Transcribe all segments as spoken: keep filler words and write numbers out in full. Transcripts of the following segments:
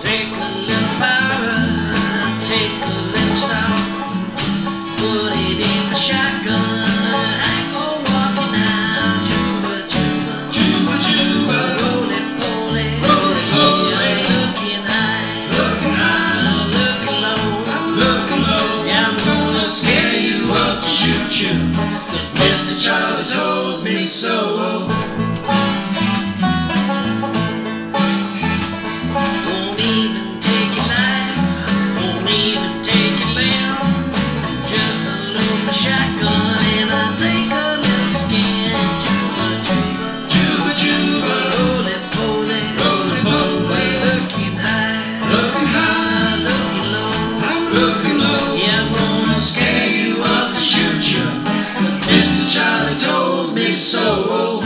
Take a little powder, take a little salt, put it in the shotgun. I go walking out, juba, juba, juba, juba, roll it, roll it, roll it, roll it. Looking high, looking high, looking low, looking low. Yeah, I'm gonna scare you up, shoot you, 'cause Mister Charlie told me so. Charlie told me so.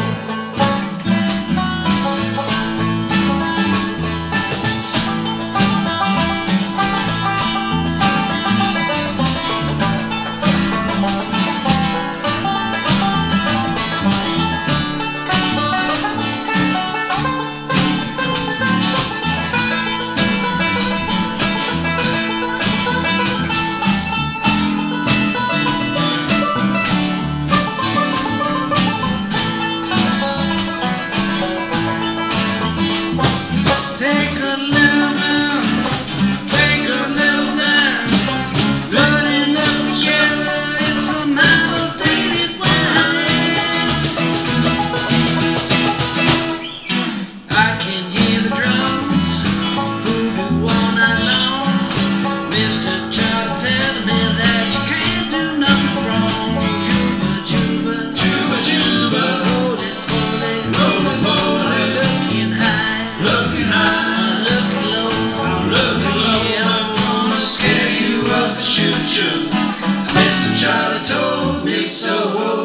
Mister Charlie told me so.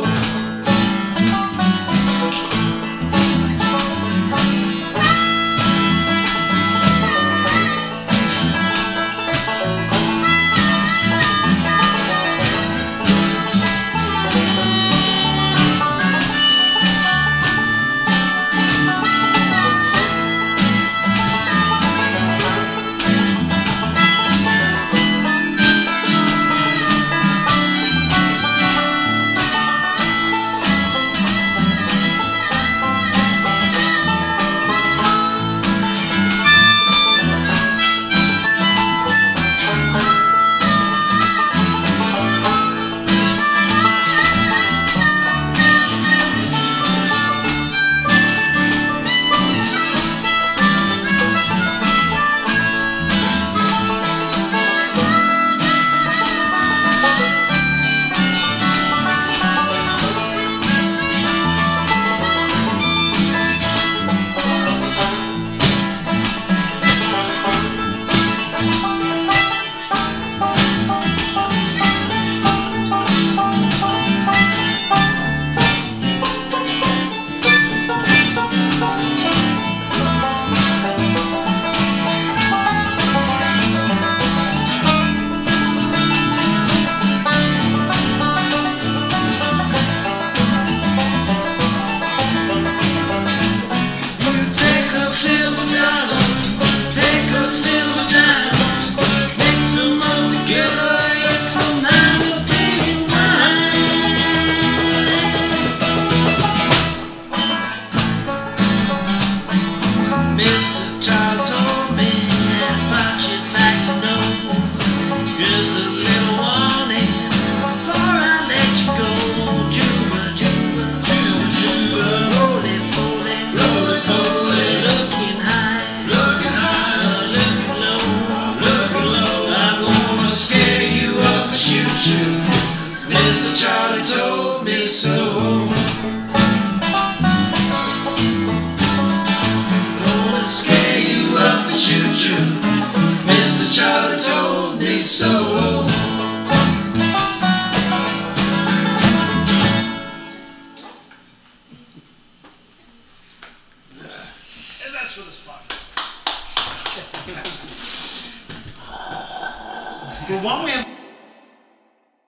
Mister Charlie told me if I should like to know just a little warning before I let you go. Juba, juba, juba, juba, roll it, roll it, roll it, roll it. Looking high, looking high, looking low, looking low. I'm gonna scare you up and shoot you. Mister Charlie told me so. Shoot you, Mister Charlie told me so. And that's for the spot. For one we have